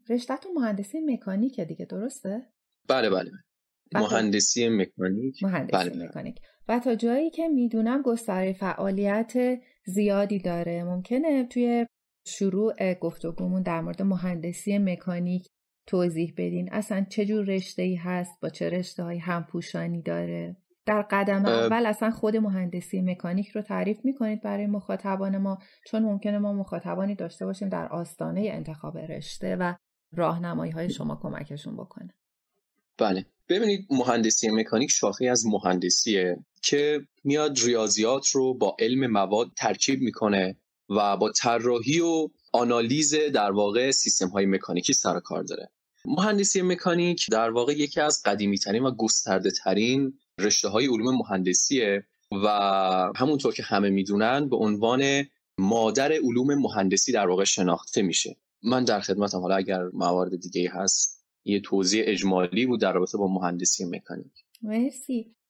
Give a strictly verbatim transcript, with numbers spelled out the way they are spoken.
رشته‌تون مهندسی مکانیکه دیگه، درسته؟ بله بله مهندسی مکانیک. مهندسی بله. مکانیک. و تا جایی که میدونم گستره فعالیت زیادی داره. ممکنه توی شروع گفتگومون در مورد مهندسی مکانیک توضیح بدین اصلا چه جور رشته‌ای هست، با چه رشته‌های همپوشانی داره؟ در قدم اول اصلا خود مهندسی مکانیک رو تعریف میکنید برای مخاطبان ما، چون ممکنه ما مخاطبانی داشته باشیم در آستانه انتخاب رشته و راهنمایی‌های شما کمکشون بکنه. بله ببینید، مهندسی مکانیک شاخه‌ای از مهندسیه که میاد ریاضیات رو با علم مواد ترکیب میکنه و با طراحی و آنالیز در واقع سیستم‌های مکانیکی سر و کار داره. مهندسی مکانیک در واقع یکی از قدیمی‌ترین و گسترده‌ترین رشته‌های علوم مهندسیه و همونطور که همه میدونن به عنوان مادر علوم مهندسی در واقع شناخته میشه. من در خدمتم، حالا اگر موارد دیگه هست یه توضیح اجمالی بود در رابطه با مهندسی مکانیک. مرسی.